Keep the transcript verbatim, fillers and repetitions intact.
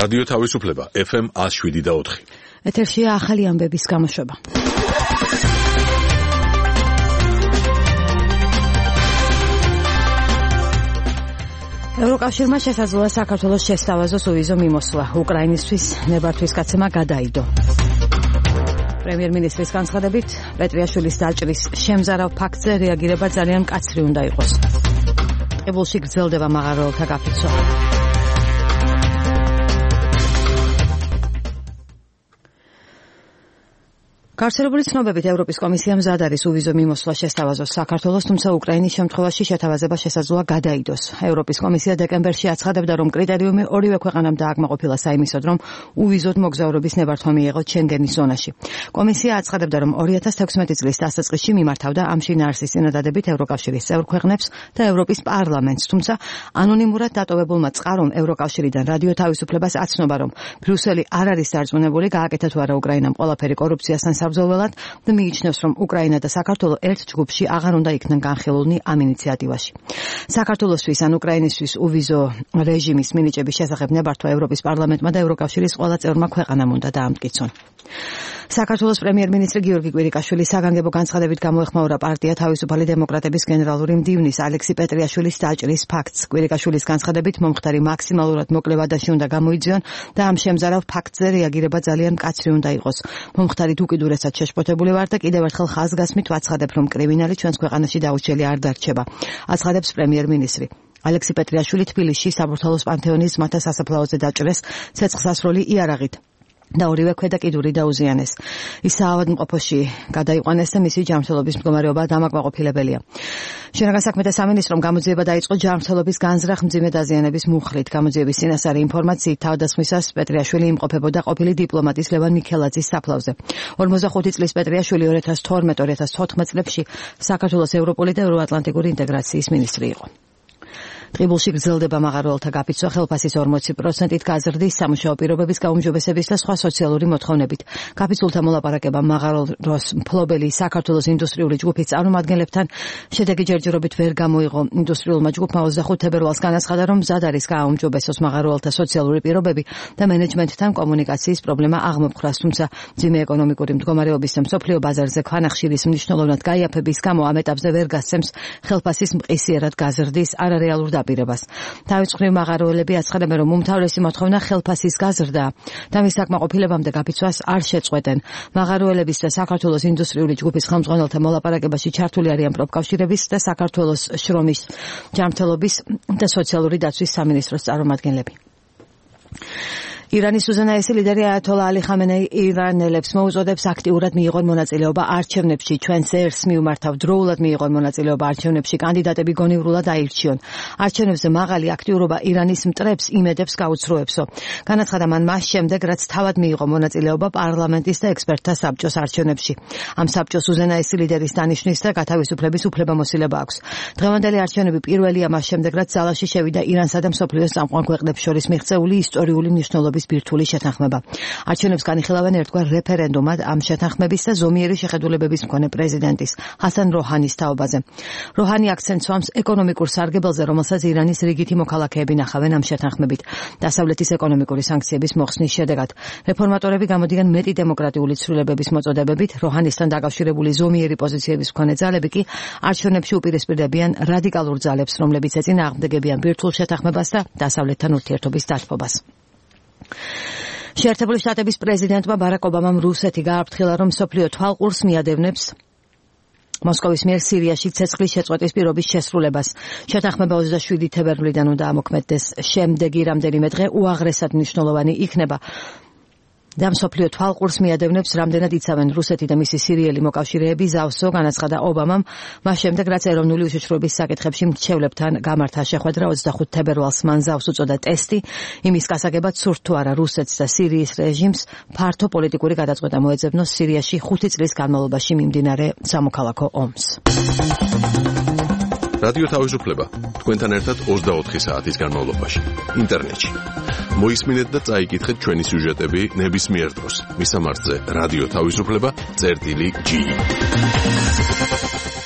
რადიო თავისუფლება ეფ ემ one oh seven და four. ეთერშია ახალი ამბების გამოშვება. ევროკავშირმა შესაძლოა საქართველოს შესთავაზოს უვიზო მიმოსვლა. უკრაინისთვის ნებართვის გაცემა გადაიდო. პრემიერ-მინისტრის განცხადებით, პეტრიაშვილის დაჭრის შემზარავ ფაქტზე რეაგირება ძალიან მკაცრი უნდა იყოს. ტყიბულში გრძელდება მაღაროელთა გაფიცვა. გავრცელებული ცნობებით ევროპის კომისია მზად არის უვიზო მიმოსვლა შესთავაზოს საქართველოს, თუმცა უკრაინის შემთხვევაში შეთავაზება შესაძლოა გადაიდოს. ევროპის კომისია დეკემბერში აცხადებდა, რომ კრიტერიუმი ორივე ქვეყანამ დააკმაყოფილა საიმისოდ, რომ უვიზოდ მოგზაურობის ნებართვა მიიღოს შენგენის ზონაში. კომისია აცხადებდა, რომ two thousand sixteen წლის დასაწყისში მიმართავდა ამ შინაარსის წინადადებით ევროკავშირის წევრ ქვეყნებს და ევროპის პარლამენტს, თუმცა ანონიმურად დატოვებულმა წყარომ ევროკავშირიდან რადიო თავისუფლებას აცნობა, რომ ბრიუსელი არ არის დარწმუნებული, გააკეთა თუ არა უკრაინამ ყველაფერი კორუფციასთან საბრძოლველად და მიიჩნევს, რომ უკრაინა და საქართველო ერთ ჯგუფში აღარ უნდა იქნან განხილულნი ამ ინიციატივაში. საქართველოსთვის ან უკრაინისთვის უვიზო რეჟიმის მინიჭების შესახებ ნებართვა ევროპის პარლამენტმა და ევროკავშირის ყველა წევრმა ქვეყანამ უნდა დაამტკიცონ. საქართველოს პრემიერ-მინისტრი გიორგი კვირიკაშვილი საგანგებო განცხადებით გამოეხმაურა პარტია თავისუფალი დემოკრატების გენერალური მდივნის ალექსი პეტრიაშვილის დაჭრის ფაქტს. კვირიკაშვილის განცხადებით, მომხდარი მაქსიმალურად მოკლე ვადაში უნდა გამოიძიონ და ამ შემზარავ ფაქტზე რეაგირება ძალიან მკაცრი უნდა იყოს. მომხდარით უკიდურესად შეშფოთებული ვარ და კიდევ ერთხელ ხაზგასმით ვაცხადებ, რომ კრიმინალი ჩვენს ქვეყანაში დაუჩელი არ დარჩება. აცხადებს პრემიერ-მინისტრი. ალექსი პეტრიაშვილი თბილისში საბურთალოს პანთეონის ძმათა სასაფლაოზე დაჭრეს ცეცხლსასროლი იარაღით და ორივე ქვედა კიდური დაუზიანეს. ის საავადმყოფოში გადაიყვანეს და მისი ჯანმრთელობის მდგომარეობა დამაკმაყოფილებელია. შინაგან საქმეთა სამინისტრომ გამოძიება დაიწყო ჯანმრთელობის განზრახ მძიმე დაზიანების მუხლით. გამოძიების წინასწარი ინფორმაციით თავდასხმისას პეტრიაშვილი იმყოფებოდა ყოფილი დიპლომატის ლევან მიქელაძის საფლავზე. ორმოცდახუთი წლის პეტრიაშვილი two thousand twelve two thousand fourteen წლებში საქართველოს ევროპული და ევროატლანტიკური ინტეგრაციის მინისტრი იყო. ტყიბულში გრძელდება მაღაროელთა გაფიცვა ხელფასის forty პროცენტით გაზრდის, სამუშაო პირობების გაუმჯობესების და სხვა სოციალური მოთხოვნებით. გაფიცულთა მოლაპარაკება მაღაროს მფლობელი საქართველოს ინდუსტრიული ჯგუფის წარმომადგენლებთან შედეგი ჯერჯერობით ვერ გამოიღო. ინდუსტრიულმა ჯგუფმა twenty-five თებერვალს განაცხადა, რომ მზად არის გააუმჯობესოს მაღაროელთა სოციალური პირობები და მენეჯმენტთან კომუნიკაციის პრობლემა აღმოფხრას, თუმცა მძიმე ეკონომიკური მდგომარეობის და მსოფლიო ბაზარზე ქვანახშირის მნიშვნელოვნად გაიაფების გამო ამ ეტაპზე ვერ გასცემს ხელფასის მყისიერად გაზრდის არარეალურ დაპირებას. თავის მხრივ მაღაროელები აცხადებენ, რომ უმთავრესი მოთხოვნა ხელფასის გაზრდა და მის საკმაყოფილებამდე გაფიცვას არ შეწყვეტენ. მაღაროელების და საქართველოს ინდუსტრიული ჯგუფის ხელმძღვანელთა მოლაპარაკებაში ჩართული არიან პროფკავშირების და საქართველოს შრომის, ჯანმრთელობის და სოციალური დაცვის სამინისტროს წარმომადგენლები. ირანის უზენაესი ლიდერი აიათოლა ალი ხამენეი ირანელებს მოუწოდებს აქტიურად მიიღონ მონაწილეობა არჩევნებში. ჩვენს ერს მიმართავ დროულად მიიღონ მონაწილეობა არჩევნებში, კანდიდატები გონივრულად აირჩიონ. არჩევნებზე მაღალი აქტიურობა ირანის მტრებს იმედებს გაუცრუებსო. განაცხადა მან მას შემდეგ, რაც თავად მიიღო მონაწილეობა პარლამენტის და ექსპერტთა საბჭოს არჩევნებში. ამ საბჭოს უზენაესი ლიდერის დანიშვნის და გათავისუფლების უფლებამოსილება აქვს. დღევანდელი არჩევნები პირველია მას შემდეგ, რაც ძალაში შევიდა ირანსა და მსოფლიოს წამყვან ქვეყნებს შორის მიღწეული ისტორიული მნიშვნელობის ბირთვული შეთანხმება. არჩევნებს განიხილავენ ერთგვარ რეფერენდუმად ამ შეთანხმების და ზომიერი შეხედულებების მქონე პრეზიდენტის ჰასან როჰანის თაობაზე. როჰანი აქცენტს სვამს ეკონომიკურ სარგებელზე, რომელსაც ირანის რიგითი მოქალაქეები ნახავენ ამ შეთანხმებით. დასავლეთის ეკონომიკური სანქციების მოხსნის შედეგად რეფორმატორები გამოდიან მეტი დემოკრატიული ცვლილებების მოწოდებებით, როჰანისთან დაკავშირებული ზომიერი პოზიციების მქონე ძალები კი არჩევნებში უპირისპირდებიან რადიკალურ ძალებს, რომლებიც ეწინააღმდეგებიან ბირთვულ შეთანხმებას და დასავლეთთან ურთიერთობის დათბობას. შეერთებული შტატების პრეზიდენტმა ბარაკ ობამამ რუსეთი გააფრთხილა, რომ მსოფლიო თვალყურს მიადევნებს მოსკოვის მიერ სირიაში ცეცხლის შეწყვეტის პირობის შესრულებას. შეთანხმება twenty-seven თებერვლიდან უნდა ამოქმედდეს. შემდეგი რამდენიმე დღე უაღრესად მნიშვნელოვანი იქნება. და მსოფლიო თვალყურს მიადევნებს, რამდენად იცავენ რუსეთი და მისი სირიელი მოკავშირეები ზავსო, განაცხადა ობამამ, მას შემდეგ, რაც ეროვნული უშიშროების საკითხებში მრჩევლებთან გამართა შეხვედრა twenty-five თებერვალს მან ზავს უწოდა ტესტი, იმის გასაგებად სურთ თუ არა რუსეთს და სირიის რეჟიმს ფართო პოლიტიკური გადაწყვეტა მოეძებნოს სირიაში ხუთი წლის განმავლობაში მიმდინარე სამოქალაქო ომს. რადიო თავისუფლება თქვენთან ერთად twenty-four საათის განმავლობაში ინტერნეტში. მოისმინეთ და წაიკითხეთ ჩვენი სიუჟეტები ნებისმიერ დროს. მისამართზე რადიო თავისუფლება წერტილი ჯი.